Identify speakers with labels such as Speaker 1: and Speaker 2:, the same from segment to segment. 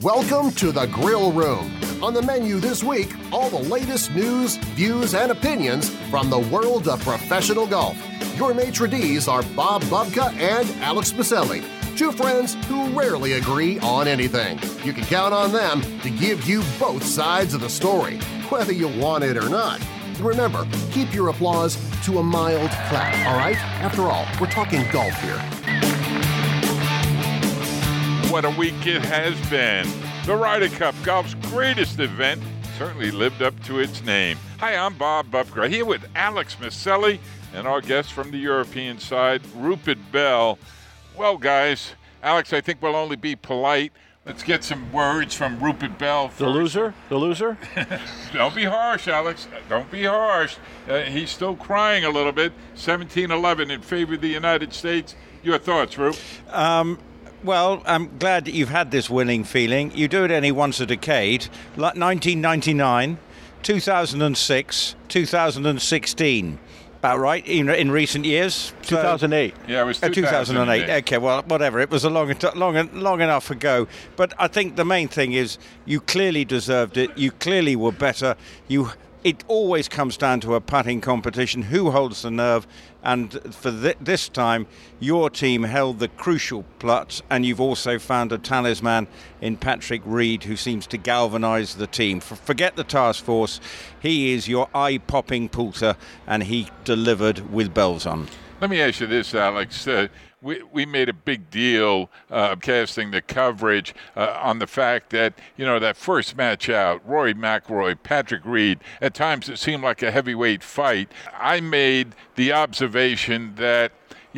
Speaker 1: Welcome to the Grill Room. On the menu this week, all the latest news, views, and opinions from the world of professional golf. Your maitre d's are Bob Bubka and Alex Maselli, two friends who rarely agree on anything. You can count on them to give you both sides of the story, whether you want it or not. Remember, keep your applause to a mild clap, all right? After all, we're talking golf here.
Speaker 2: What a week it has been. The Ryder Cup, golf's greatest event, certainly lived up to its name. Hi, I'm Bob Bubka, here with Alex Maselli and our guest from the European side, Rupert Bell. Well, guys, Alex, I think we'll only be polite. Let's get some words from Rupert Bell first.
Speaker 3: The loser?
Speaker 2: Don't be harsh, Alex. Don't be harsh. He's still crying a little bit. 17-11 in favor of the United States. Your thoughts, Rup?
Speaker 4: Well, I'm glad that you've had this winning feeling. You do it only once a decade. Like 1999, 2006, 2016. About right, in recent years.
Speaker 3: 2008.
Speaker 2: Yeah, it was 2008.
Speaker 4: Okay, well, whatever. It was a long enough ago. But I think the main thing is you clearly deserved it. You clearly were better. It always comes down to a putting competition. Who holds the nerve? And for this time, your team held the crucial putt, and you've also found a talisman in Patrick Reed, who seems to galvanise the team. Forget the task force. He is your eye-popping Poulter, and he delivered with bells on.
Speaker 2: Let me ask you this, Alex. We made a big deal casting the coverage on the fact that, that first match out, Rory McIlroy, Patrick Reed, at times it seemed like a heavyweight fight. I made the observation that,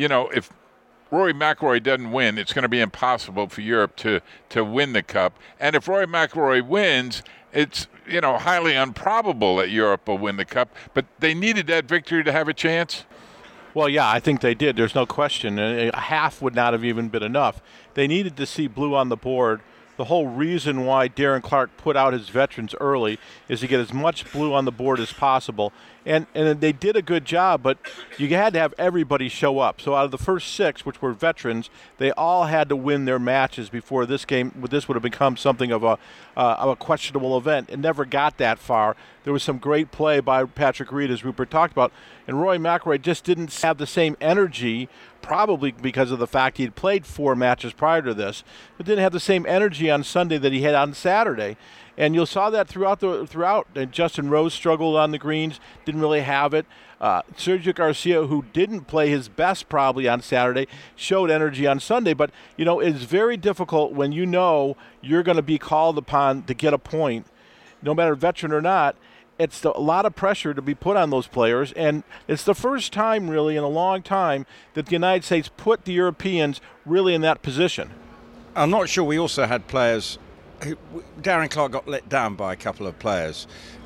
Speaker 2: if Rory McIlroy doesn't win, it's going to be impossible for Europe to win the Cup. And if Rory McIlroy wins, it's, highly improbable that Europe will win the Cup. But they needed that victory to have a chance.
Speaker 3: Well, yeah, I think they did. There's no question. A half would not have even been enough. They needed to see blue on the board. The whole reason why Darren Clarke put out his veterans early is to get as much blue on the board as possible. And they did a good job, but you had to have everybody show up. So out of the first six, which were veterans, they all had to win their matches before this would have become something of a questionable event. It never got that far. There was some great play by Patrick Reed, as Rupert talked about, and Rory McIlroy just didn't have the same energy, probably because of the fact he had played 4 matches prior to this, but didn't have the same energy on Sunday that he had on Saturday. And you saw that throughout. And Justin Rose struggled on the greens, didn't really have it. Sergio Garcia, who didn't play his best probably on Saturday, showed energy on Sunday. But, it's very difficult when you're going to be called upon to get a point, no matter veteran or not. It's a lot of pressure to be put on those players, and it's the first time really in a long time that the United States put the Europeans really in that position.
Speaker 4: I'm not sure we also had players. Darren Clarke got let down by a couple of players.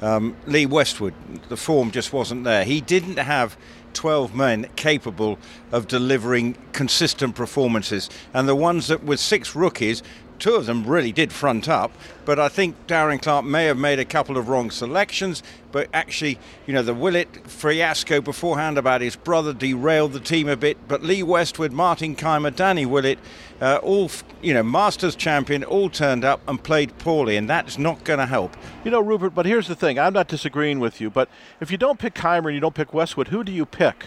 Speaker 4: Lee Westwood, the form just wasn't there. He didn't have 12 men capable of delivering consistent performances. And the ones that with 6 rookies, 2 of them really did front up, but I think Darren Clarke may have made a couple of wrong selections, but actually, the Willett fiasco beforehand about his brother derailed the team a bit, but Lee Westwood, Martin Kaymer, Danny Willett, all, Masters champion, all turned up and played poorly, and that's not going to help.
Speaker 3: Rupert, but here's the thing. I'm not disagreeing with you, but if you don't pick Kaymer and you don't pick Westwood, who do you pick?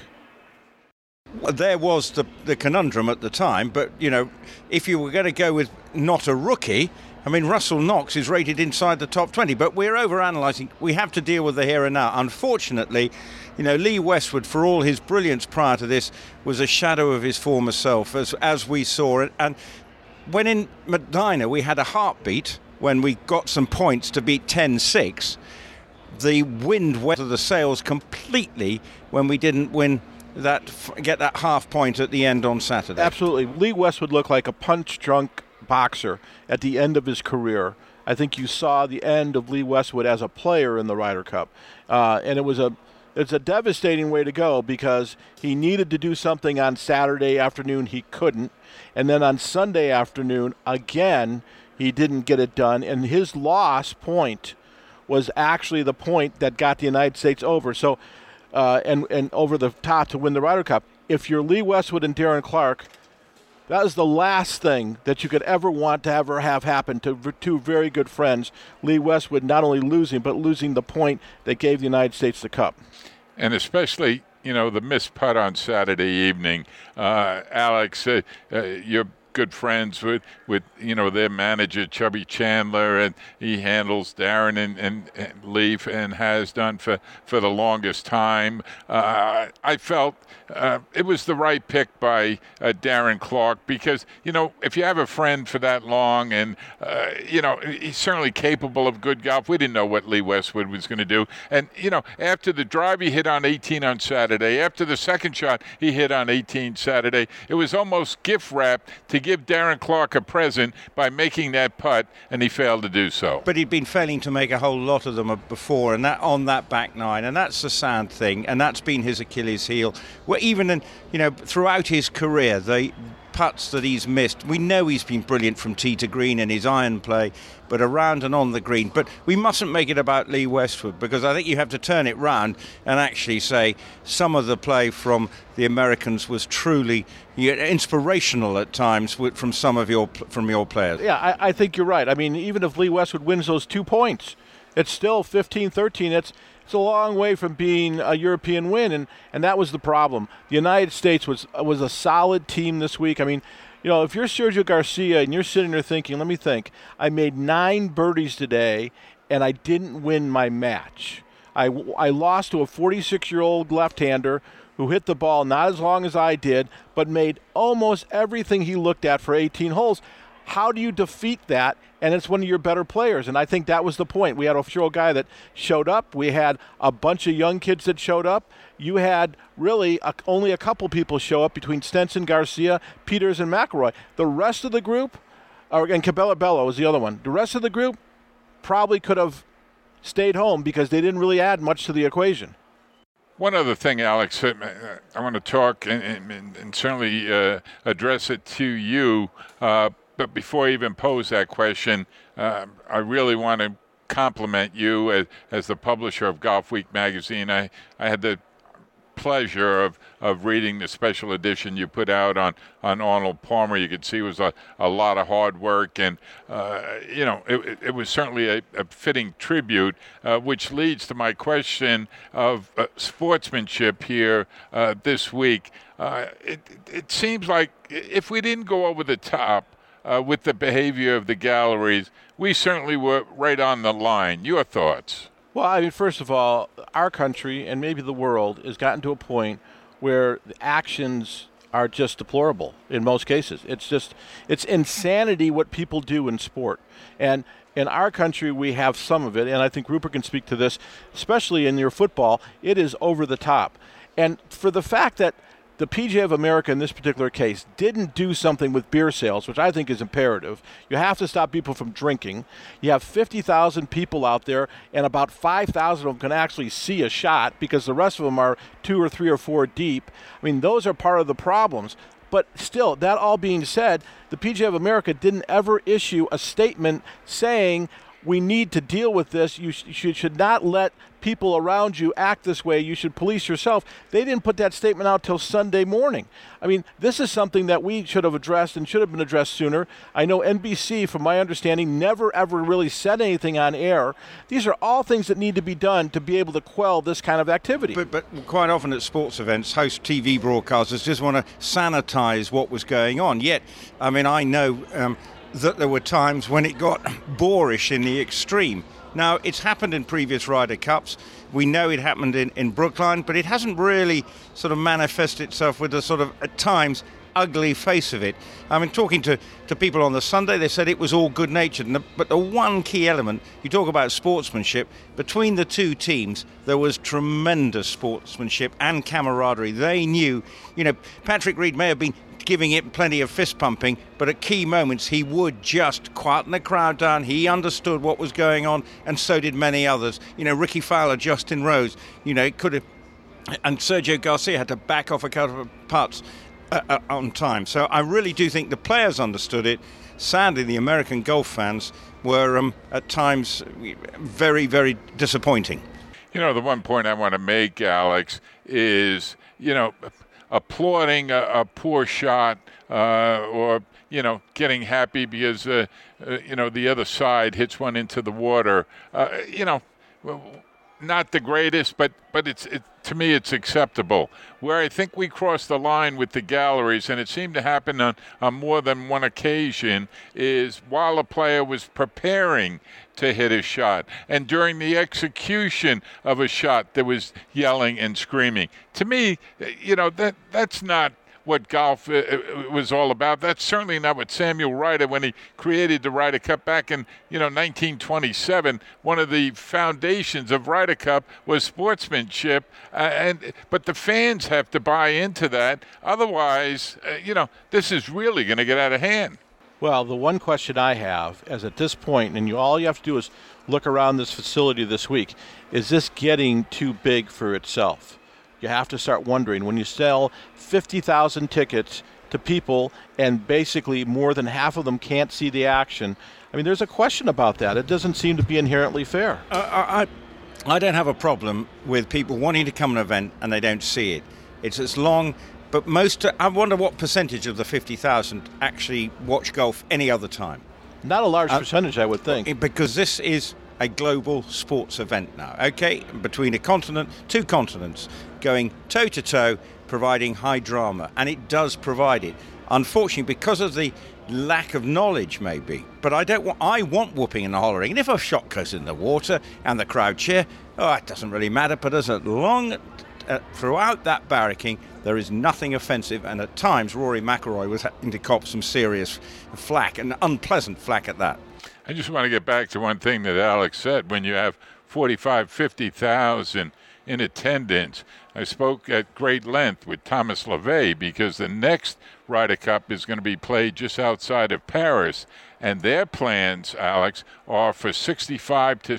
Speaker 4: There was the conundrum at the time, but, if you were going to go with not a rookie, Russell Knox is rated inside the top 20, but we're overanalyzing. We have to deal with the here and now. Unfortunately, Lee Westwood, for all his brilliance prior to this, was a shadow of his former self, as we saw it. And when in Medina we had a heartbeat, when we got some points to beat 10-6, the wind went to the sails completely when we didn't get that half point at the end on Saturday.
Speaker 3: Absolutely. Lee Westwood looked like a punch-drunk boxer at the end of his career. I think you saw the end of Lee Westwood as a player in the Ryder Cup. And it's a devastating way to go because he needed to do something on Saturday afternoon. He couldn't. And then on Sunday afternoon, again, he didn't get it done. And his loss point was actually the point that got the United States over. So and over the top to win the Ryder Cup. If you're Lee Westwood and Darren Clarke, That is the last thing that you could ever want to ever have happen to two very good friends, Lee Westwood not only losing, but losing the point that gave the United States the cup.
Speaker 2: And especially, the missed putt on Saturday evening. Alex, you're good friends with their manager, Chubby Chandler, and he handles Darren and Leaf and has done for the longest time. I felt it was the right pick by Darren Clarke because, if you have a friend for that long and, he's certainly capable of good golf. We didn't know what Lee Westwood was going to do. And, after the drive he hit on 18 on Saturday, after the second shot he hit on 18 Saturday, it was almost gift wrapped to give Darren Clarke a present by making that putt, and he failed to do so.
Speaker 4: But he'd been failing to make a whole lot of them before, and that on that back nine, and that's the sad thing, and that's been his Achilles heel. Well, even throughout his career, the putts that he's missed, we know he's been brilliant from tee to green in his iron play, but around and on the green. But we mustn't make it about Lee Westwood, because I think you have to turn it round and actually say some of the play from the Americans was truly inspirational at times from some of your players.
Speaker 3: Yeah, I think you're right. I mean, even if Lee Westwood wins those 2 points, it's still 15-13. It's a long way from being a European win, and that was the problem. The United States was a solid team this week. I mean, if you're Sergio Garcia and you're sitting there thinking, let me think, I made 9 birdies today and I didn't win my match. I lost to a 46-year-old left-hander who hit the ball not as long as I did, but made almost everything he looked at for 18 holes. How do you defeat that? And it's one of your better players. And I think that was the point. We had a 4-year-old guy that showed up. We had a bunch of young kids that showed up. You had really only a couple people show up between Stenson, Garcia, Peters, and McIlroy. The rest of the group, and Cabela Bello was the other one. The rest of the group probably could have stayed home because they didn't really add much to the equation.
Speaker 2: One other thing, Alex, I want to talk and certainly address it to you. But before I even pose that question, I really want to compliment you as the publisher of Golf Week magazine. I had the pleasure of reading the special edition you put out on Arnold Palmer. You could see it was a lot of hard work, and it was certainly a fitting tribute, which leads to my question of sportsmanship here this week. It seems like if we didn't go over the top with the behavior of the galleries, we certainly were right on the line. Your thoughts?
Speaker 3: Well, I mean, first of all, our country and maybe the world has gotten to a point where the actions are just deplorable in most cases. It's insanity what people do in sport. And in our country, we have some of it, and I think Rupert can speak to this, especially in your football, it is over the top. And for the fact that the PGA of America in this particular case didn't do something with beer sales, which I think is imperative. You have to stop people from drinking. You have 50,000 people out there, and about 5,000 of them can actually see a shot because the rest of them are 2 or 3 or 4 deep. I mean, those are part of the problems. But still, that all being said, the PGA of America didn't ever issue a statement saying, we need to deal with this. You should not let people around you act this way. You should police yourself. They didn't put that statement out till Sunday morning. I mean, this is something that we should have addressed and should have been addressed sooner. I know NBC, from my understanding, never ever really said anything on air. These are all things that need to be done to be able to quell this kind of activity.
Speaker 4: But quite often at sports events, host TV broadcasters just want to sanitize what was going on. Yet, I mean, I know that there were times when it got boorish in the extreme. Now, it's happened in previous Ryder Cups. We know it happened in Brookline, but it hasn't really sort of manifested itself with the sort of, at times, ugly face of it. I mean, talking to people on the Sunday, they said it was all good-natured. But the one key element, you talk about sportsmanship, between the two teams, there was tremendous sportsmanship and camaraderie. They knew, Patrick Reed may have been giving it plenty of fist pumping, but at key moments he would just quieten the crowd down. He understood what was going on, and so did many others. Ricky Fowler, Justin Rose, it could have, and Sergio Garcia had to back off a couple of putts on time. So I really do think the players understood it. Sadly, the American golf fans were at times very, very disappointing.
Speaker 2: The one point I want to make, Alex, is, applauding a poor shot or getting happy because the other side hits one into the water. Not the greatest, but to me it's acceptable. Where I think we crossed the line with the galleries, and it seemed to happen on more than one occasion, is while a player was preparing to hit a shot, and during the execution of a shot, there was yelling and screaming. To me, that's not what golf was all about. That's certainly not what Samuel Ryder, when he created the Ryder Cup back in 1927, one of the foundations of Ryder Cup was sportsmanship, but the fans have to buy into that. Otherwise, this is really going to get out of hand.
Speaker 3: Well, the one question I have is at this point, and all you have to do is look around this facility this week, is this getting too big for itself? You have to start wondering, when you sell 50,000 tickets to people and basically more than half of them can't see the action, I mean, there's a question about that. It doesn't seem to be inherently fair.
Speaker 4: I don't have a problem with people wanting to come to an event and they don't see it. It's as long, but I wonder what percentage of the 50,000 actually watch golf any other time.
Speaker 3: Not a large percentage, I would think.
Speaker 4: Because this is a global sports event now, okay? Between two continents, going toe-to-toe, providing high drama. And it does provide it. Unfortunately, because of the lack of knowledge, maybe. But I want whooping and hollering. And if a shot goes in the water and the crowd cheer, it doesn't really matter. But as long throughout that barracking, there is nothing offensive. And at times, Rory McIlroy was having to cop some serious flack, and unpleasant flack at that.
Speaker 2: I just want to get back to one thing that Alex said. When you have 45,000, 50,000 in attendance, I spoke at great length with Thomas LeVay because the next Ryder Cup is going to be played just outside of Paris, and their plans, Alex, are for 65,000 to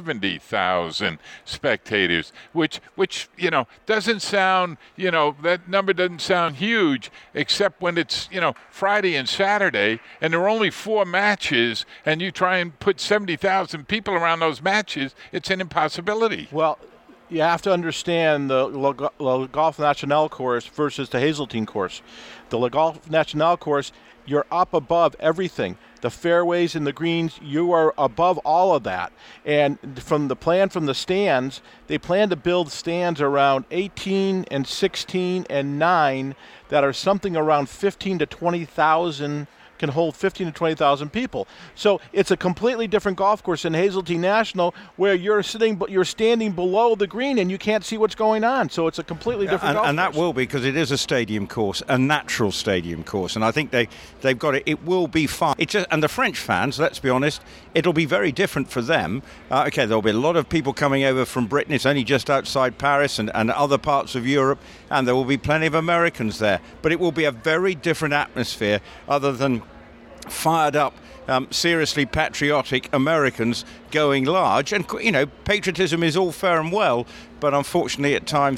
Speaker 2: 70,000 spectators, which doesn't sound, that number doesn't sound huge, except when it's, Friday and Saturday, and there are only 4 matches, and you try and put 70,000 people around those matches, it's an impossibility.
Speaker 3: Well, you have to understand the Le Golf National course versus the Hazeltine course. The Le Golf National course, you're up above everything. The fairways and the greens, you are above all of that. And from the stands, they plan to build stands around 18 and 16 and 9 that are something around 15 to 20,000, can hold 15 to 20,000 people. So it's a completely different golf course in Hazeltine National, where you're standing below the green and you can't see what's going on. So it's a completely different golf course.
Speaker 4: And that will be, because it is a stadium course, a natural stadium course, and I think they've got it. It will be fun. And the French fans, let's be honest, it'll be very different for them. There'll be a lot of people coming over from Britain. It's only just outside Paris and other parts of Europe, and there will be plenty of Americans there. But it will be a very different atmosphere, other than fired up, seriously patriotic Americans going large. And, patriotism is all fair and well, but unfortunately at times,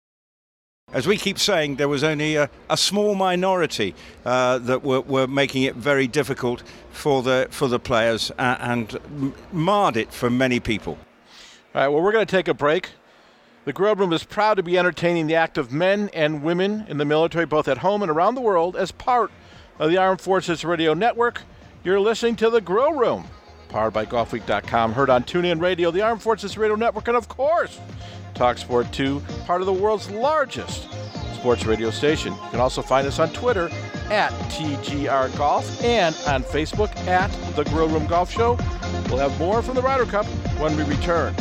Speaker 4: as we keep saying, there was only a small minority that were making it very difficult for the players and marred it for many people.
Speaker 3: All right, well, we're going to take a break. The Grill Room is proud to be entertaining the active men and women in the military, both at home and around the world, as part of the Armed Forces Radio Network. You're listening to The Grill Room, powered by GolfWeek.com, heard on TuneIn Radio, the Armed Forces Radio Network, and of course, TalkSport 2, part of the world's largest sports radio station. You can also find us on Twitter at TGR Golf and on Facebook at The Grill Room Golf Show. We'll have more from the Ryder Cup when we return.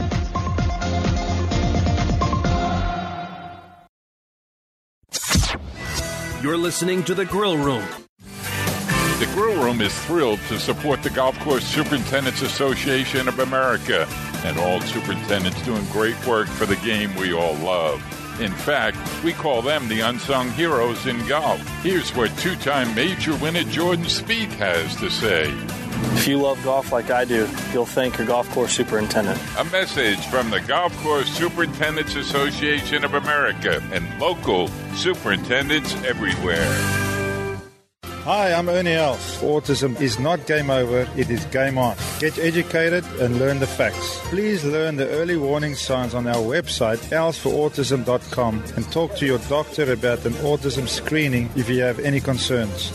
Speaker 5: You're listening to The Grill Room.
Speaker 2: The Grill Room is thrilled to support the Golf Course Superintendents Association of America and all superintendents doing great work for the game we all love. In fact, we call them the unsung heroes in golf. Here's what two-time major winner Jordan Spieth has to say.
Speaker 6: If you love golf like I do, you'll thank your golf course superintendent.
Speaker 2: A message from the Golf Course Superintendents Association of America and local superintendents everywhere.
Speaker 7: Hi, I'm Ernie Els. Autism is not game over, it is game on. Get educated and learn the facts. Please learn the early warning signs on our website, elsforautism.com, and talk to your doctor about an autism screening if you have any concerns.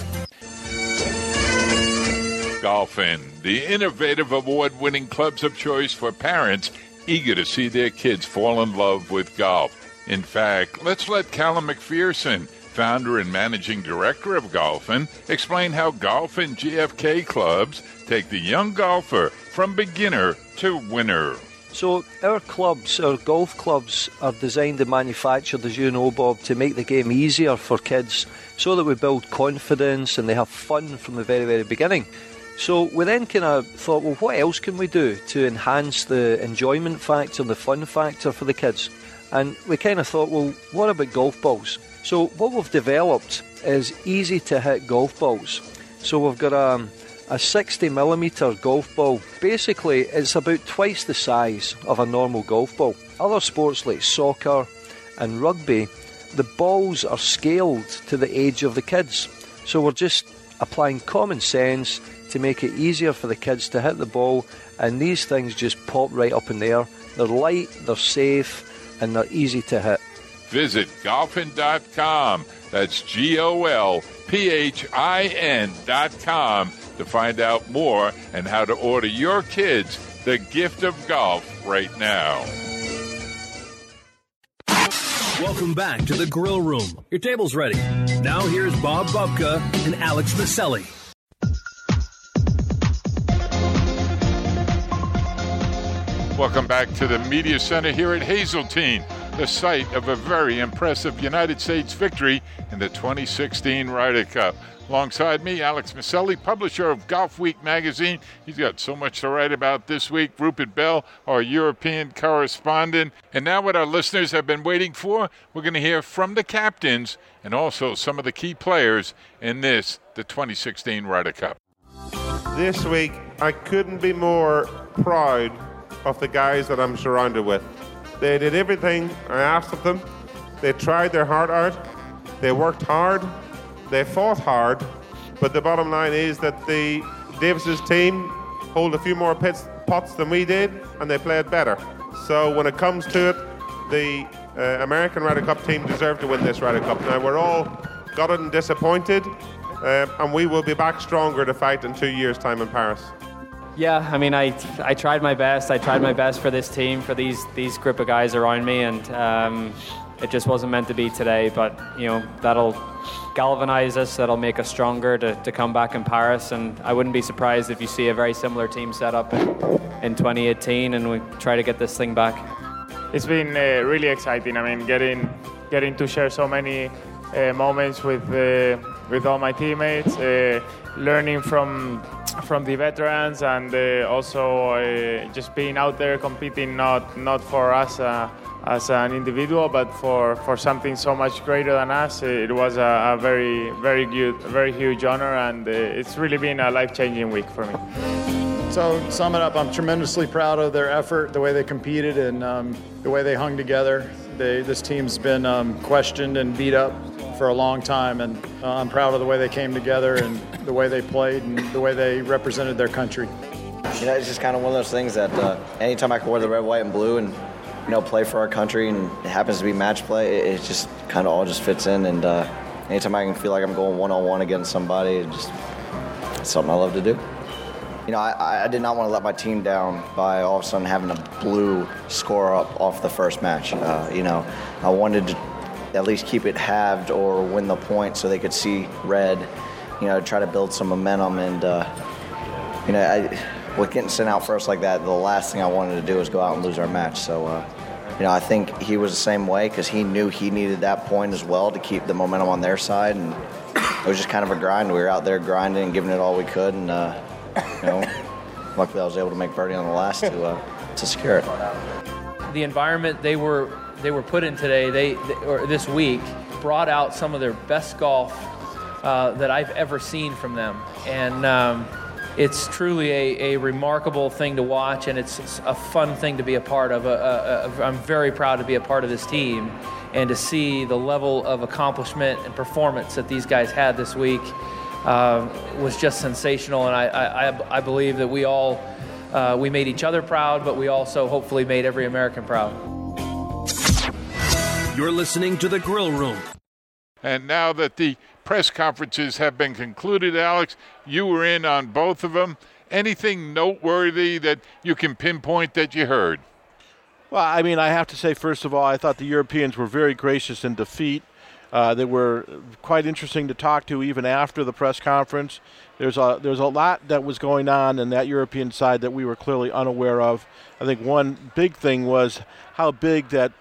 Speaker 2: Golfin, the innovative award-winning clubs of choice for parents eager to see their kids fall in love with golf. In fact, let's let Callum McPherson, founder and managing director of Golfin, explain how Golfin GFK clubs take the young golfer from beginner to winner.
Speaker 8: So our golf clubs are designed and manufactured, as you know, Bob, to make the game easier for kids so that we build confidence and they have fun from the very, very beginning. So we then kind of thought, well, what else can we do to enhance the enjoyment factor and the fun factor for the kids? And we kind of thought, well, what about golf balls? So what we've developed is easy-to-hit golf balls. So we've got a 60mm golf ball. Basically, it's about twice the size of a normal golf ball. Other sports like soccer and rugby, the balls are scaled to the age of the kids. So we're just applying common sense to make it easier for the kids to hit the ball, and these things just pop right up in the air. They're light, they're safe, and they're easy to hit.
Speaker 2: Visit golfin.com. That's GOLPHIN.com to find out more and how to order your kids the gift of golf right now.
Speaker 5: Welcome back to the Grill Room. Your table's ready. Now here's Bob Bubka and Alex Maselli.
Speaker 2: Welcome back to the Media Center here at Hazeltine, the site of a very impressive United States victory in the 2016 Ryder Cup. Alongside me, Alex Maselli, publisher of Golf Week magazine. He's got so much to write about this week. Rupert Bell, our European correspondent. And now what our listeners have been waiting for, we're going to hear from the captains and also some of the key players in the 2016 Ryder Cup.
Speaker 9: This week, I couldn't be more proud of the guys that I'm surrounded with. They did everything I asked of them. They tried their heart out. They worked hard. They fought hard. But the bottom line is that the Davis's team hold a few more pots than we did, and they played better. So when it comes to it, the American Ryder Cup team deserved to win this Ryder Cup. Now, we're all gutted and disappointed, and we will be back stronger to fight in 2 years' time in Paris.
Speaker 10: Yeah, I mean, I tried my best. I tried my best for this team, for these group of guys around me, and it just wasn't meant to be today. But, you know, that'll galvanize us. That'll make us stronger to come back in Paris. And I wouldn't be surprised if you see a very similar team set up in 2018, and we try to get this thing back.
Speaker 11: It's been really exciting. I mean, getting to share so many moments with all my teammates, learning from the veterans, and also just being out there competing not for us as an individual, but for something so much greater than us. It was a very huge honor, and it's really been a life-changing week for me.
Speaker 12: So, to sum it up, I'm tremendously proud of their effort, the way they competed, and the way they hung together. This team's been questioned and beat up for a long time, and I'm proud of the way they came together and the way they played and the way they represented their country.
Speaker 13: You know, it's just kind of one of those things that anytime I can wear the red, white, and blue and, you know, play for our country, and it happens to be match play, it just kind of all just fits in. And anytime I can feel like I'm going one-on-one against somebody, it's something I love to do. You know, I did not want to let my team down by all of a sudden having a blue score up off the first match. You know, I wanted to at least keep it halved or win the point so they could see red, you know, try to build some momentum. And, you know, with getting sent out first like that, the last thing I wanted to do was go out and lose our match. So, you know, I think he was the same way because he knew he needed that point as well to keep the momentum on their side. And it was just kind of a grind. We were out there grinding and giving it all we could. And, you know, luckily I was able to make birdie on the last to secure it.
Speaker 14: The environment they were put in today, or this week, brought out some of their best golf that I've ever seen from them. And it's truly a remarkable thing to watch, and it's a fun thing to be a part of. I'm very proud to be a part of this team and to see the level of accomplishment and performance that these guys had this week. was just sensational, and I believe that we all we made each other proud, but we also hopefully made every American proud.
Speaker 5: You're listening to The Grill Room.
Speaker 2: And now that the press conferences have been concluded, Alex, you were in on both of them. Anything noteworthy that you can pinpoint that you heard?
Speaker 3: Well, I mean, I have to say, first of all, I thought the Europeans were very gracious in defeat. They were quite interesting to talk to even after the press conference. There's a lot that was going on in that European side that we were clearly unaware of. I think one big thing was how big that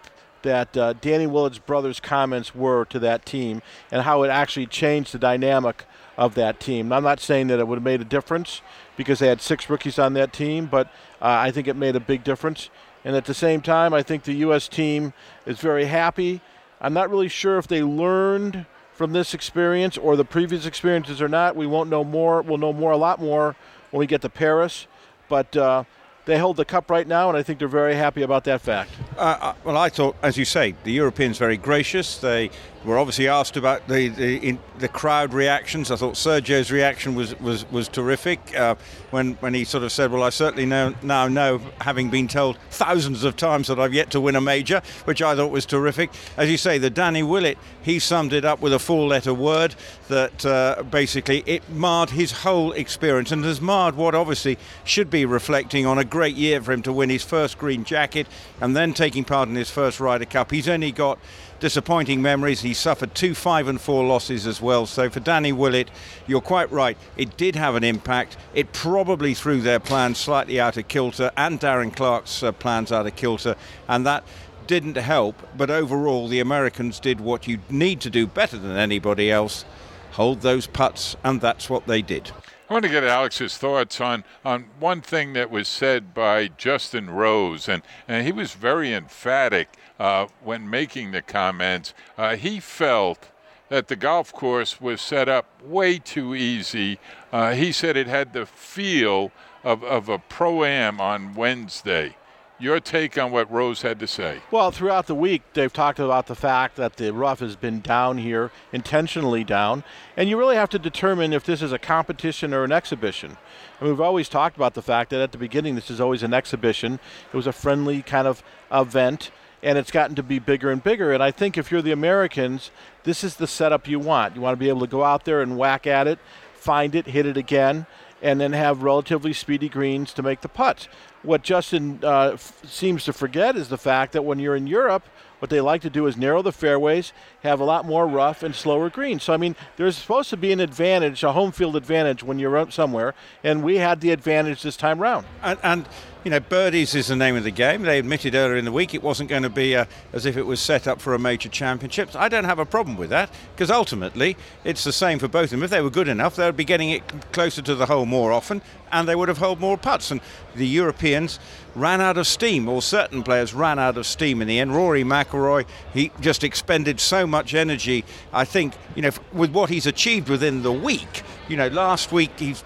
Speaker 3: Danny Willet's brothers' comments were to that team and how it actually changed the dynamic of that team. And I'm not saying that it would have made a difference because they had 6 rookies on that team, but I think it made a big difference. And at the same time, I think the U.S. team is very happy. I'm not really sure if they learned from this experience or the previous experiences or not. We won't know more. We'll know a lot more when we get to Paris. But they hold the cup right now, and I think they're very happy about that fact.
Speaker 4: Well, I thought, as you say, the Europeans very gracious. They were obviously asked about the crowd reactions. I thought Sergio's reaction was terrific when he sort of said, well, I certainly now know, having been told thousands of times that I've yet to win a major, which I thought was terrific. As you say, the Danny Willett, he summed it up with a 4-letter word that basically it marred his whole experience and has marred what obviously should be reflecting on a great year for him to win his first green jacket and then taking part in his first Ryder Cup. He's only got disappointing memories. He suffered 2 5-4 losses as well. So for Danny Willett, you're quite right. It did have an impact. It probably threw their plans slightly out of kilter and Darren Clarke's plans out of kilter, and that didn't help. But overall, the Americans did what you need to do better than anybody else: hold those putts, and that's what they did.
Speaker 2: I want to get Alex's thoughts on one thing that was said by Justin Rose, and he was very emphatic when making the comments. He felt that the golf course was set up way too easy. He said it had the feel of a Pro-Am on Wednesday. Your take on what Rose had to say?
Speaker 3: Well, throughout the week, they've talked about the fact that the rough has been down here, intentionally down, and you really have to determine if this is a competition or an exhibition. I mean, we've always talked about the fact that at the beginning this is always an exhibition. It was a friendly kind of event, and it's gotten to be bigger and bigger. And I think if you're the Americans, this is the setup you want. You want to be able to go out there and whack at it, find it, hit it again, and then have relatively speedy greens to make the putts. What Justin seems to forget is the fact that when you're in Europe, what they like to do is narrow the fairways, have a lot more rough and slower greens. So, I mean, there's supposed to be an advantage, a home field advantage when you're out somewhere, and we had the advantage this time round.
Speaker 4: And you know, birdies is the name of the game. They admitted earlier in the week it wasn't going to be as if it was set up for a major championship. I don't have a problem with that, because ultimately it's the same for both of them. If they were good enough, they would be getting it closer to the hole more often, and they would have held more putts. And the Europeans ran out of steam, or certain players ran out of steam in the end. Rory McIlroy, he just expended so much energy. I think, you know, with what he's achieved within the week, you know, last week he's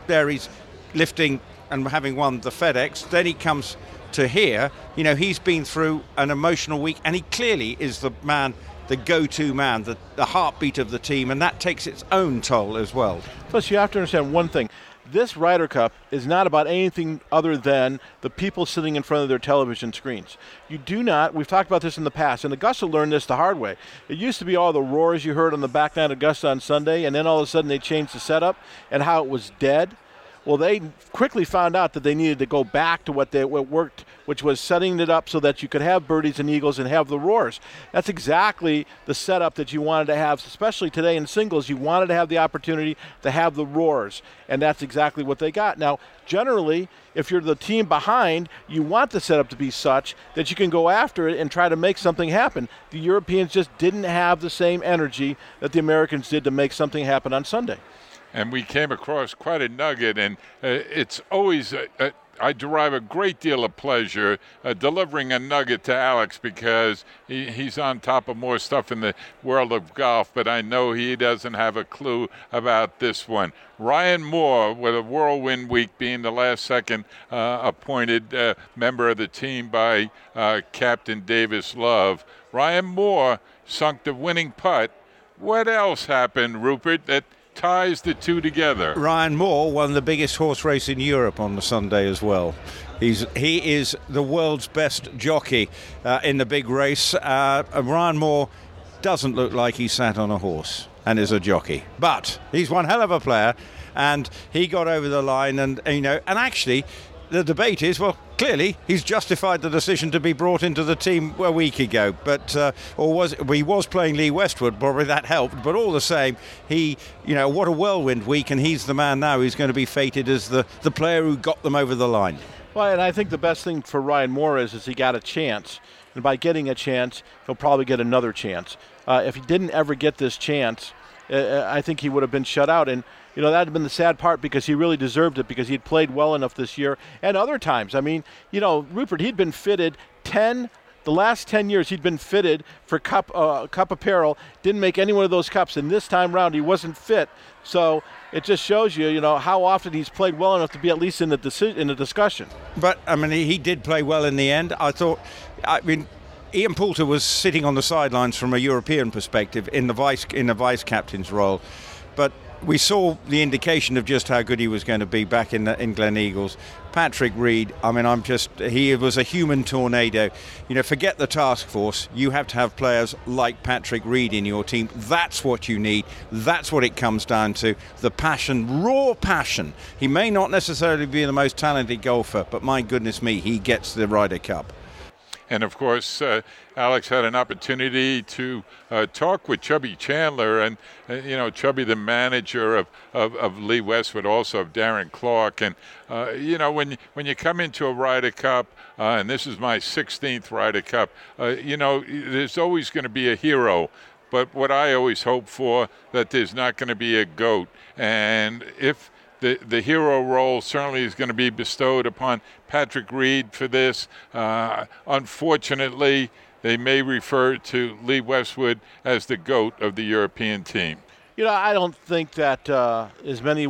Speaker 4: lifting and having won the FedEx, then he comes to here. You know, he's been through an emotional week, and he clearly is the man, the go-to man, the heartbeat of the team, and that takes its own toll as well.
Speaker 3: Plus, you have to understand one thing. This Ryder Cup is not about anything other than the people sitting in front of their television screens. You do not, we've talked about this in the past, and Augusta learned this the hard way. It used to be all the roars you heard on the back nine Augusta on Sunday, and then all of a sudden they changed the setup and how it was dead. Well, they quickly found out that they needed to go back to what worked, which was setting it up so that you could have birdies and eagles and have the roars. That's exactly the setup that you wanted to have, especially today in singles. You wanted to have the opportunity to have the roars, and that's exactly what they got. Now, generally, if you're the team behind, you want the setup to be such that you can go after it and try to make something happen. The Europeans just didn't have the same energy that the Americans did to make something happen on Sunday.
Speaker 2: And we came across quite a nugget, and it's always, I derive a great deal of pleasure delivering a nugget to Alex, because he's on top of more stuff in the world of golf, but I know he doesn't have a clue about this one. Ryan Moore, with a whirlwind week, being the last second appointed member of the team by Captain Davis Love. Ryan Moore sunk the winning putt. What else happened, Rupert, that ties the two together.
Speaker 4: Ryan Moore won the biggest horse race in Europe on the Sunday as well. He is the world's best jockey in the big race. Ryan Moore doesn't look like he sat on a horse and is a jockey, but he's one hell of a player, and he got over the line. And actually, the debate is, well, clearly he's justified the decision to be brought into the team a week ago, but he was playing Lee Westwood, probably that helped, but all the same, what a whirlwind week, and he's the man now who's going to be fated as the player who got them over the line.
Speaker 3: Well, and I think the best thing for Ryan Moore is he got a chance, and by getting a chance, he'll probably get another chance. If he didn't ever get this chance, I think he would have been shut out, and that would have been the sad part, because he really deserved it, because he'd played well enough this year and other times. I mean, Rupert, he'd been fitted the last 10 years he'd been fitted for cup apparel, didn't make any one of those cups, and this time round he wasn't fit. So it just shows you, how often he's played well enough to be at least in the discussion.
Speaker 4: But, he did play well in the end. Ian Poulter was sitting on the sidelines from a European perspective in the vice captain's role, but we saw the indication of just how good he was going to be back in Gleneagles. Patrick Reed, he was a human tornado. Forget the task force. You have to have players like Patrick Reed in your team. That's what you need. That's what it comes down to. The passion, raw passion. He may not necessarily be the most talented golfer, but my goodness me, he gets the Ryder Cup.
Speaker 2: And, of course, Alex had an opportunity to talk with Chubby Chandler, and, Chubby, the manager of Lee Westwood, also of Darren Clarke. And, when you come into a Ryder Cup, and this is my 16th Ryder Cup, there's always going to be a hero. But what I always hope for, that there's not going to be a GOAT. And if the hero role certainly is going to be bestowed upon Patrick Reed for this. Unfortunately, they may refer to Lee Westwood as the GOAT of the European team.
Speaker 3: I don't think that as many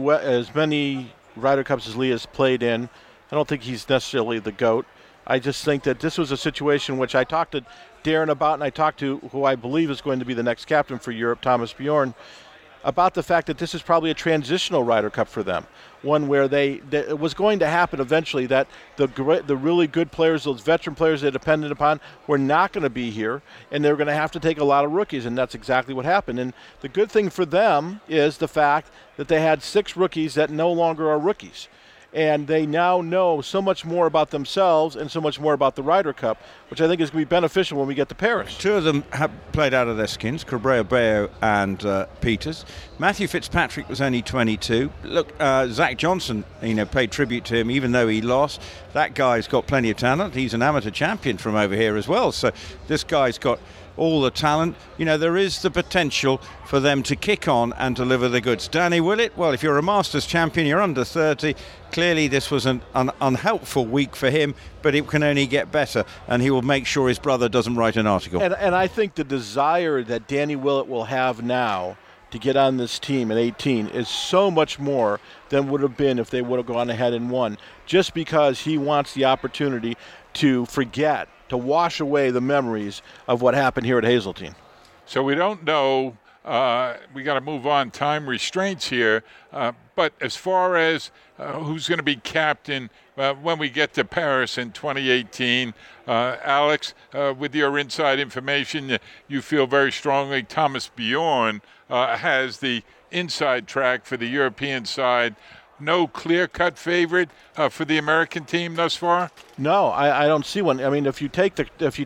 Speaker 3: Ryder Cups as Lee has played in, I don't think he's necessarily the GOAT. I just think that this was a situation which I talked to Darren about, and I talked to who I believe is going to be the next captain for Europe, Thomas Bjorn, about the fact that this is probably a transitional Ryder Cup for them, one where it was going to happen eventually, that the really good players, those veteran players they depended upon, were not going to be here, and they were going to have to take a lot of rookies, and that's exactly what happened. And the good thing for them is the fact that they had 6 rookies that no longer are rookies. And they now know so much more about themselves and so much more about the Ryder Cup, which I think is going to be beneficial when we get to Paris.
Speaker 4: 2 of them have played out of their skins, Cabrera-Bello and Peters. Matthew Fitzpatrick was only 22. Look, Zach Johnson, paid tribute to him even though he lost. That guy's got plenty of talent. He's an amateur champion from over here as well. So this guy's got all the talent. There is the potential for them to kick on and deliver the goods. Danny Willett, well, if you're a Masters champion, you're under 30. Clearly this was an unhelpful week for him, but it can only get better, and he will make sure his brother doesn't write an article.
Speaker 3: And I think the desire that Danny Willett will have now to get on this team at 18 is so much more than would have been if they would have gone ahead and won, just because he wants the opportunity to forget, to wash away the memories of what happened here at Hazeltine.
Speaker 2: So we don't know. We got to move on. Time restraints here. But as far as who's going to be captain when we get to Paris in 2018, Alex, with your inside information, you feel very strongly Thomas Bjorn has the inside track for the European side. No clear-cut favorite for the American team thus far?
Speaker 3: No, I don't see one. I mean, if you take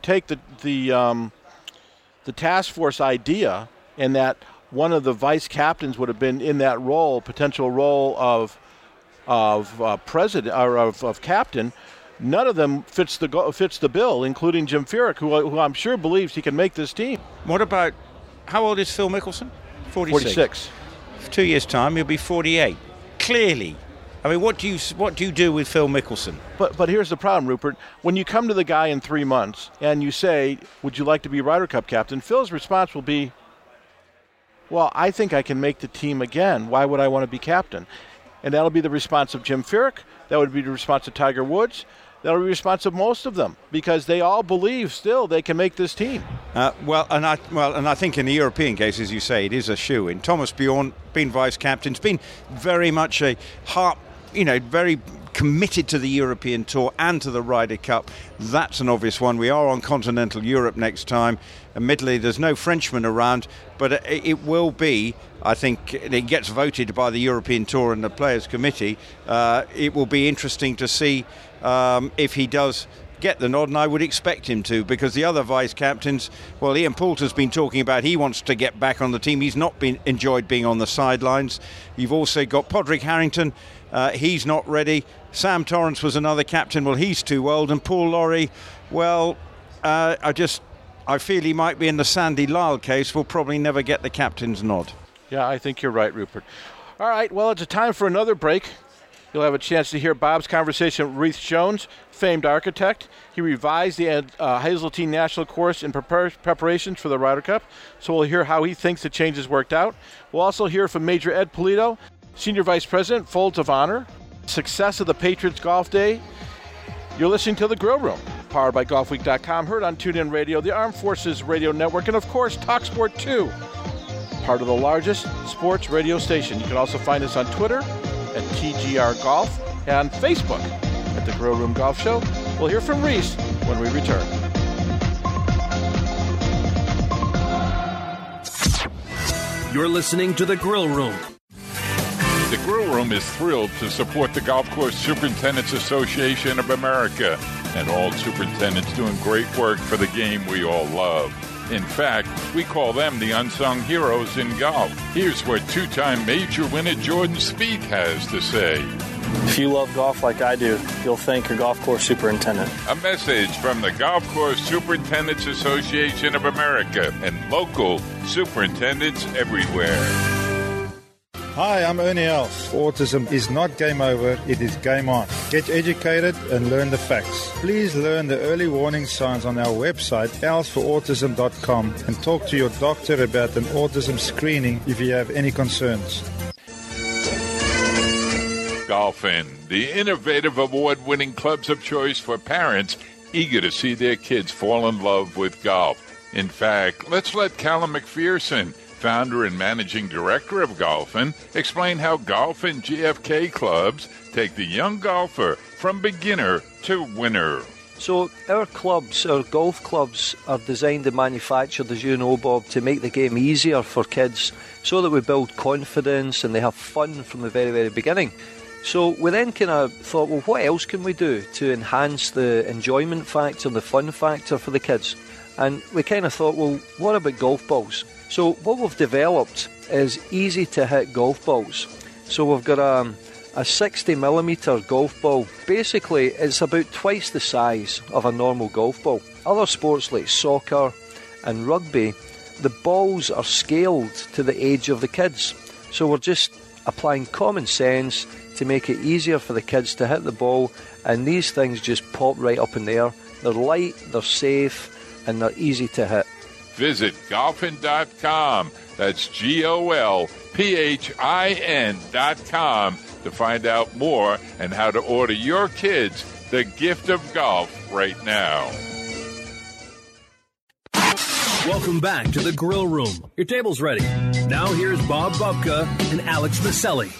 Speaker 3: the task force idea, and that one of the vice captains would have been in that role, potential role of president or of captain, none of them fits the bill, including Jim Furyk, who I'm sure believes he can make this team.
Speaker 4: What about, how old is Phil Mickelson?
Speaker 3: 46.
Speaker 4: 2 years' time, he'll be 48. Clearly. I mean, what do you do with Phil Mickelson?
Speaker 3: But here's the problem, Rupert. When you come to the guy in 3 months and you say, would you like to be Ryder Cup captain, Phil's response will be, well, I think I can make the team again. Why would I want to be captain? And that'll be the response of Jim Furyk. That would be the response of Tiger Woods. that'll be responsive, most of them, because they all believe still they can make this team.
Speaker 4: And I think in the European case, as you say, it is a shoo-in. Thomas Bjorn, been vice-captain, has been very much very committed to the European Tour and to the Ryder Cup. That's an obvious one. We are on continental Europe next time. Admittedly, there's no Frenchman around, but it will be, I think, it gets voted by the European Tour and the Players' Committee. It will be interesting to see if he does get the nod, and I would expect him to, because the other vice-captains, well, Ian Poulter's been talking about he wants to get back on the team. He's not enjoyed being on the sidelines. You've also got Padraig Harrington. He's not ready. Sam Torrance was another captain. Well, he's too old. And Paul Lawrie, well, I feel he might be in the Sandy Lyle case. We'll probably never get the captain's nod.
Speaker 3: Yeah, I think you're right, Rupert. All right, well, it's a time for another break. You'll have a chance to hear Bob's conversation with Reese Jones, famed architect. He revised the Hazeltine National course in preparations for the Ryder Cup, so we'll hear how he thinks the changes worked out. We'll also hear from Major Ed Polito, Senior Vice President, Folds of Honor, success of the Patriots Golf Day. You're listening to The Grill Room, powered by GolfWeek.com, heard on TuneIn Radio, the Armed Forces Radio Network, and of course, TalkSport 2, part of the largest sports radio station. You can also find us on Twitter at TGR Golf and on Facebook at The Grill Room Golf Show. We'll hear from Reese when we return.
Speaker 5: You're listening to The Grill Room.
Speaker 2: The Grill Room is thrilled to support the Golf Course Superintendents Association of America and all superintendents doing great work for the game we all love. In fact, we call them the unsung heroes in golf. Here's what two-time major winner Jordan Spieth has to say.
Speaker 6: If you love golf like I do, you'll thank your golf course superintendent.
Speaker 2: A message from the Golf Course Superintendents Association of America and local superintendents everywhere.
Speaker 7: Hi, I'm Ernie Els. Autism is not game over, it is game on. Get educated and learn the facts. Please learn the early warning signs on our website, elsforautism.com, and talk to your doctor about an autism screening if you have any concerns.
Speaker 2: Golfin, the innovative award-winning clubs of choice for parents eager to see their kids fall in love with golf. In fact, let's let Callum McPherson, founder and managing director of Golfin, explain how Golfin GFK clubs take the young golfer from beginner to winner.
Speaker 8: So our golf clubs are designed and manufactured, as you know, Bob, to make the game easier for kids so that we build confidence and they have fun from the very, very beginning. So we then kind of thought, well, what else can we do to enhance the enjoyment factor, the fun factor for the kids? And we kind of thought, well, what about golf balls? So what we've developed is easy-to-hit golf balls. So we've got a 60mm golf ball. Basically, it's about twice the size of a normal golf ball. Other sports like soccer and rugby, the balls are scaled to the age of the kids. So we're just applying common sense to make it easier for the kids to hit the ball, and these things just pop right up in the air. They're light, they're safe, and they're easy to hit.
Speaker 2: Visit golfin.com. That's GOLPHIN.com to find out more and how to order your kids the gift of golf right now.
Speaker 5: Welcome back to The Grill Room. Your table's ready. Now here's Bob Bubka and Alex Maselli.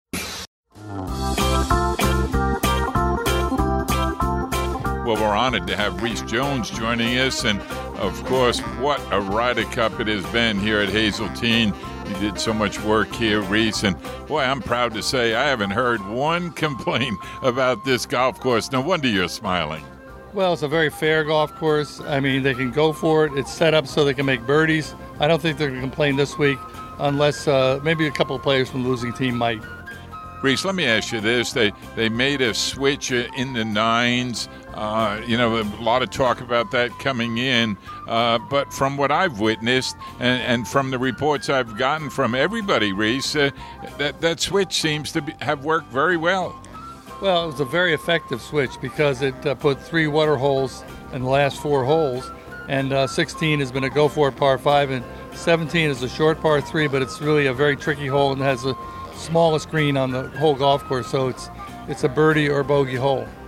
Speaker 2: Well, we're honored to have Reese Jones joining us, and of course, what a Ryder Cup it has been here at Hazeltine. You did so much work here, Reese, and boy, I'm proud to say I haven't heard one complaint about this golf course. No wonder you're smiling.
Speaker 15: Well, it's a very fair golf course. I mean, they can go for it. It's set up so they can make birdies. I don't think they're going to complain this week unless maybe a couple of players from the losing team might.
Speaker 2: Reese, let me ask you this. They made a switch in the nines. A lot of talk about that coming in. But from what I've witnessed and from the reports I've gotten from everybody, Reese, that switch seems to have worked very well.
Speaker 15: Well, it was a very effective switch because it put 3 water holes in the last 4 holes. And 16 has been a go-for-it par 5, and 17 is a short par 3, but it's really a very tricky hole and has the smallest green on the whole golf course, so it's a birdie or bogey hole.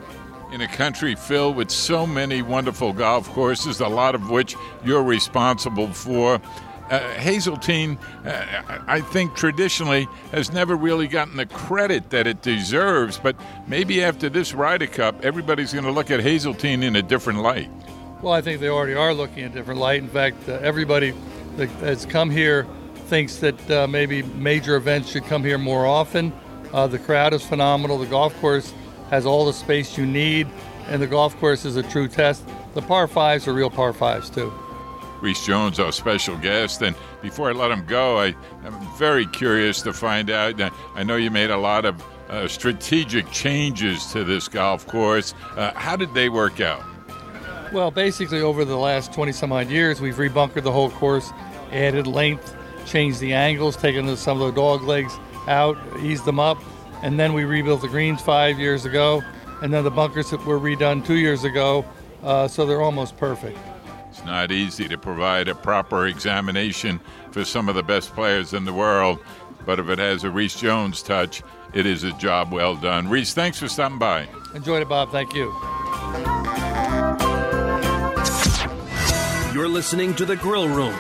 Speaker 2: in a country filled with so many wonderful golf courses, a lot of which you're responsible for. Hazeltine, I think traditionally has never really gotten the credit that it deserves, but maybe after this Ryder Cup, everybody's going to look at Hazeltine in a different light.
Speaker 15: Well, I think they already are looking at a different light. In fact, everybody that has come here thinks that maybe major events should come here more often. The crowd is phenomenal. The golf course has all the space you need, and the golf course is a true test. The par fives are real par fives, too.
Speaker 2: Rees Jones, our special guest. And before I let him go, I'm very curious to find out. I know you made a lot of strategic changes to this golf course. How did they work out?
Speaker 15: Well, basically, over the last 20-some-odd years, we've rebunkered the whole course, added length, changed the angles, taken some of the dog legs out, eased them up, and then we rebuilt the greens 5 years ago, and then the bunkers that were redone 2 years ago, so they're almost perfect.
Speaker 2: It's not easy to provide a proper examination for some of the best players in the world, but if it has a Rees Jones touch, it is a job well done. Rees, thanks for stopping by.
Speaker 15: Enjoyed it, Bob. Thank you.
Speaker 5: You're listening to The Grill Room.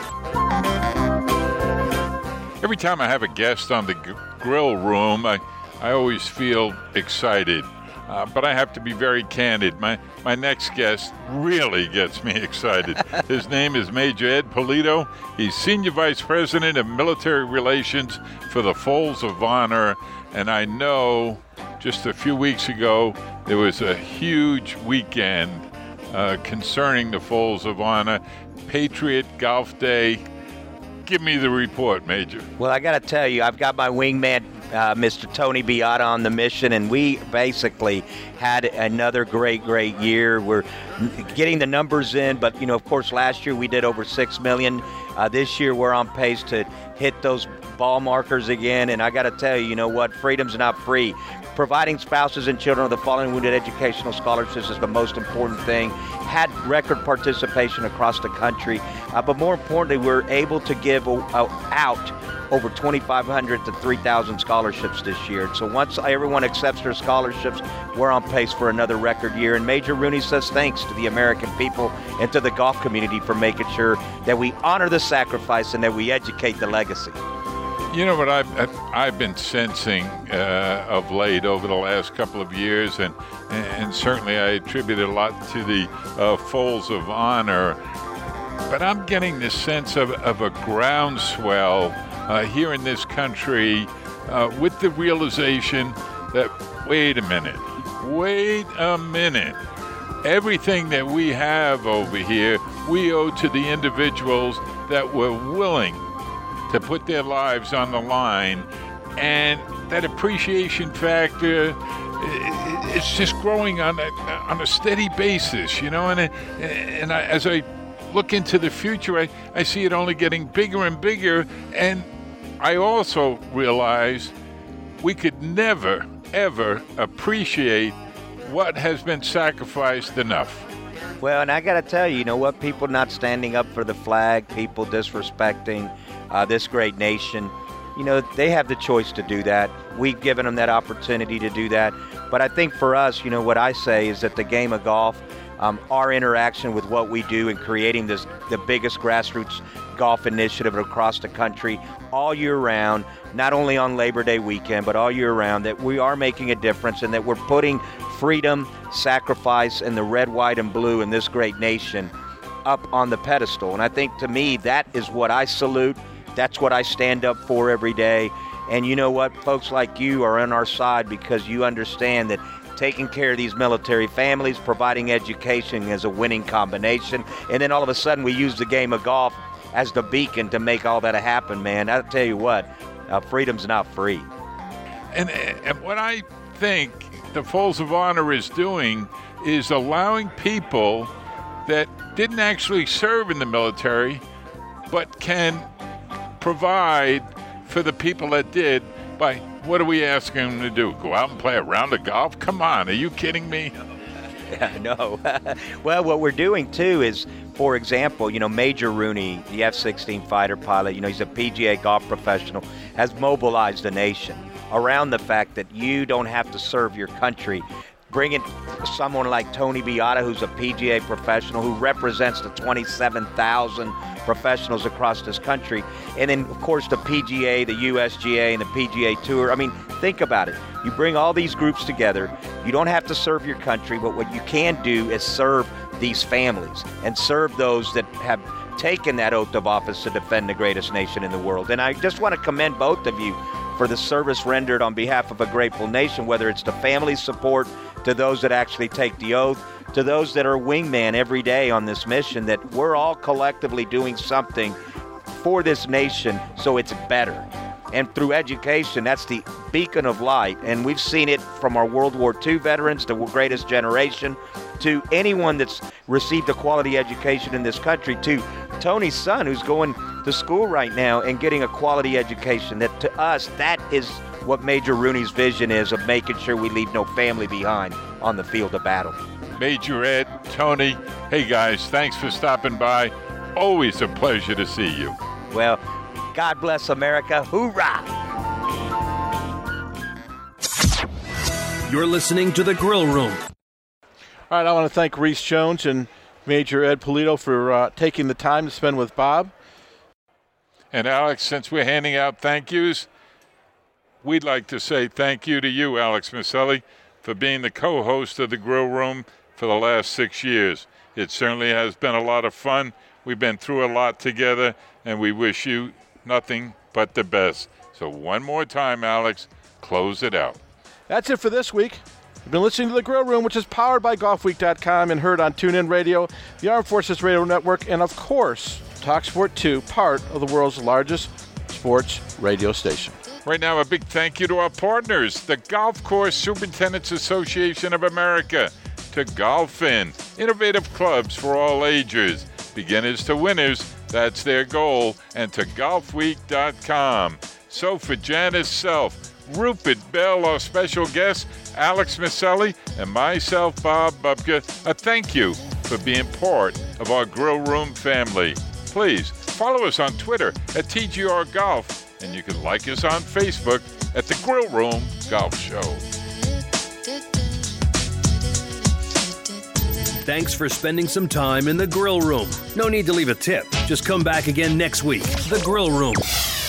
Speaker 2: Every time I have a guest on The Grill Room, I always feel excited. But I have to be very candid. My next guest really gets me excited. His name is Major Ed Pulido. He's Senior Vice President of Military Relations for the Folds of Honor. And I know just a few weeks ago there was a huge weekend concerning the Folds of Honor, Patriot Golf Day. Give me the report, Major.
Speaker 16: Well, I got to tell you, I've got my wingman, Mr. Tony Beata, on the mission, and we basically had another great year. We're getting the numbers in, but, of course, last year we did over $6 million. This year we're on pace to hit those ball markers again, and I got to tell you, you know what? Freedom's not free. Providing spouses and children of the fallen and wounded educational scholarships is the most important thing. Had record participation across the country, but more importantly, we're able to give out over 2,500 to 3,000 scholarships this year. So once everyone accepts their scholarships, we're on pace for another record year. And Major Rooney says thanks to the American people and to the golf community for making sure that we honor the sacrifice and that we educate the legacy.
Speaker 2: You know what I've been sensing of late over the last couple of years, and certainly I attribute a lot to the Folds of Honor, but I'm getting this sense of a groundswell here in this country with the realization that, wait a minute, everything that we have over here, we owe to the individuals that were willing to put their lives on the line, and that appreciation factor, it's just growing on a steady basis, and as I look into the future, I see it only getting bigger and bigger, and I also realize we could never, ever appreciate what has been sacrificed enough.
Speaker 16: Well, and I got to tell you, you know what? People not standing up for the flag, people disrespecting this great nation, they have the choice to do that. We've given them that opportunity to do that. But I think for us, what I say is that the game of golf, our interaction with what we do in creating the biggest grassroots golf initiative across the country all year round, not only on Labor Day weekend, but all year round, that we are making a difference and that we're putting freedom, sacrifice, and the red, white, and blue in this great nation up on the pedestal. And I think, to me, that is what I salute. That's what I stand up for every day. And you know what? Folks like you are on our side because you understand that taking care of these military families, providing education is a winning combination. And then all of a sudden we use the game of golf as the beacon to make all that happen, man. I'll tell you what, freedom's not free.
Speaker 2: And what I think the Folds of Honor is doing is allowing people that didn't actually serve in the military but can provide for the people that did by, what are we asking them to do? Go out and play a round of golf? Come on, are you kidding me?
Speaker 16: Yeah, no. Well, what we're doing too is, for example, Major Rooney, the F-16 fighter pilot, he's a PGA golf professional, has mobilized the nation around the fact that you don't have to serve your country bringing someone like Tony Beata, who's a PGA professional, who represents the 27,000 professionals across this country. And then, of course, the PGA, the USGA, and the PGA Tour. I mean, think about it. You bring all these groups together. You don't have to serve your country, but what you can do is serve these families and serve those that have taken that oath of office to defend the greatest nation in the world. And I just want to commend both of you for the service rendered on behalf of a grateful nation, whether it's the family support to those that actually take the oath, to those that are wingman every day on this mission, that we're all collectively doing something for this nation so it's better. And through education, that's the beacon of light. And we've seen it from our World War II veterans, the greatest generation, to anyone that's received a quality education in this country, to Tony's son who's going to school right now and getting a quality education. That to us, that is what Major Rooney's vision is, of making sure we leave no family behind on the field of battle.
Speaker 2: Major Ed, Tony, hey guys, thanks for stopping by. Always a pleasure to see you.
Speaker 16: Well, God bless America. Hoorah!
Speaker 5: You're listening to The Grill Room.
Speaker 3: All right, I want to thank Reese Jones and Major Ed Pulido for taking the time to spend with Bob.
Speaker 2: And Alex, since we're handing out thank yous, we'd like to say thank you to you, Alex Maselli, for being the co-host of The Grill Room for the last 6 years. It certainly has been a lot of fun. We've been through a lot together, and we wish you nothing but the best. So one more time, Alex, close it out.
Speaker 3: That's it for this week. You've been listening to The Grill Room, which is powered by GolfWeek.com and heard on TuneIn Radio, the Armed Forces Radio Network, and, of course, TalkSport 2, part of the world's largest sports radio station.
Speaker 2: Right now, a big thank you to our partners, the Golf Course Superintendents Association of America, to Golfin, innovative clubs for all ages, beginners to winners, that's their goal, and to GolfWeek.com. So for Janice Self, Rupert Bell, our special guest, Alex Maselli, and myself, Bob Bubka, a thank you for being part of our Grill Room family. Please follow us on Twitter at TGR Golf, and you can like us on Facebook at The Grill Room Golf Show.
Speaker 5: Thanks for spending some time in The Grill Room. No need to leave a tip. Just come back again next week. The Grill Room.